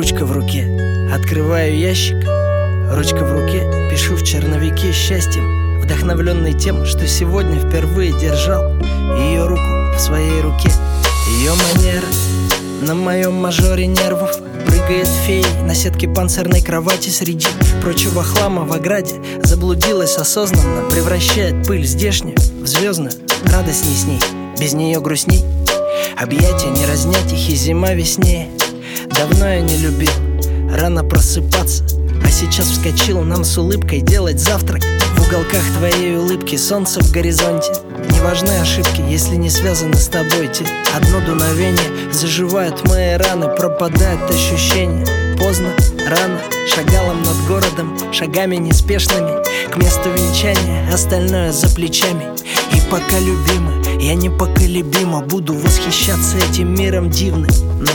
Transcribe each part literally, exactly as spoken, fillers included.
Ручка в руке, открываю ящик. Ручка в руке, пишу в черновике счастьем, вдохновленный тем, что сегодня впервые держал ее руку в своей руке. Ее манера на моем мажоре нервов. Прыгает феей на сетке панцирной кровати среди прочего хлама в ограде. Заблудилась осознанно, превращает пыль здешнюю в звездную. Радостней с ней, без нее грустней. Объятия не разнять их, и зима веснее. Давно я не любил рано просыпаться, а сейчас вскочил нам с улыбкой делать завтрак. В уголках твоей улыбки солнце в горизонте. Не важны ошибки, если не связаны с тобой те. Одно дуновение, заживают мои раны, пропадает ощущение. Поздно, рано, шагалом над городом, шагами неспешными к месту венчания, остальное за плечами. И пока любимый, я непоколебимо буду восхищаться этим миром дивным. Но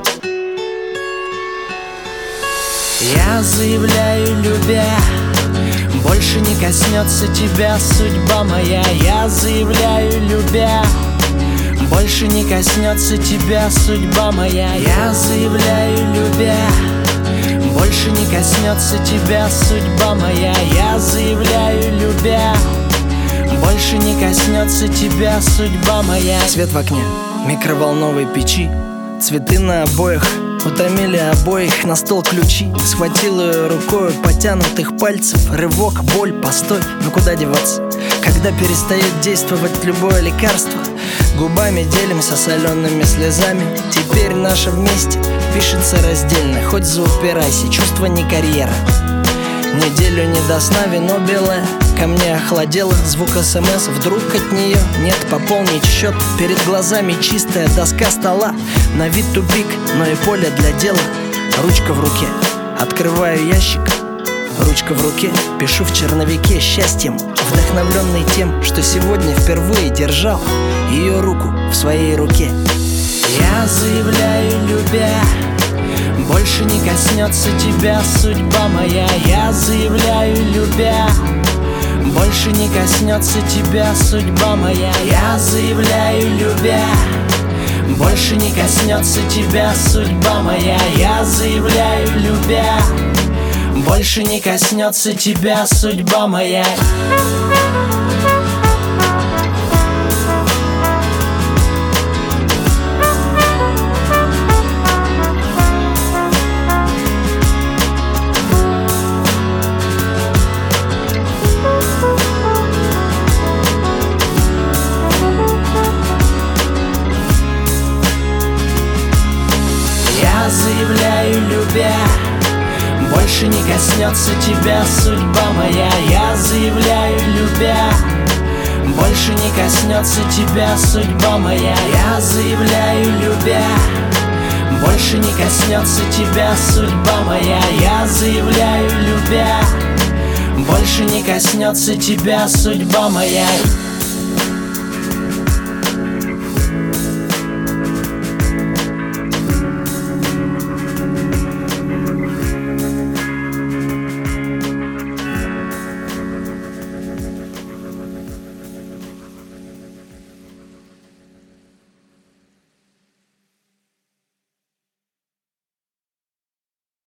я заявляю, любя, больше не коснется тебя судьба моя. Я заявляю, любя, больше не коснется тебя судьба моя. Я заявляю, любя, больше не коснется тебя судьба моя. Я заявляю, любя, больше не коснется тебя судьба моя. Свет в окне микроволновой печи, цветы на обоях утомили обоих, на стол ключи. Схватил ее рукою потянутых пальцев. Рывок, боль, постой, но куда деваться, когда перестает действовать любое лекарство? Губами делимся солеными слезами. Теперь наше вместе пишется раздельно. Хоть заупирайся, чувство не карьера. Неделю не до сна, вино белое ко мне охладело. Звук смс, вдруг от нее нет пополнить счет. Перед глазами чистая доска стола. На вид тупик, но и поле для дела. Ручка в руке, открываю ящик. Ручка в руке, пишу в черновике счастьем, вдохновленный тем, что сегодня впервые держал ее руку в своей руке. Я заявляю, любя, больше не коснется тебя судьба моя. Я заявляю, любя, больше не коснется тебя судьба моя. Я заявляю, любя, больше не коснется тебя судьба моя. Я заявляю, любя, больше не коснется тебя судьба моя. Я заявляю, любя, больше не коснется тебя судьба моя. Я заявляю, любя, больше не коснется тебя судьба моя. Я заявляю, любя, больше не коснется тебя судьба моя. Я заявляю, любя, больше не коснется тебя судьба моя.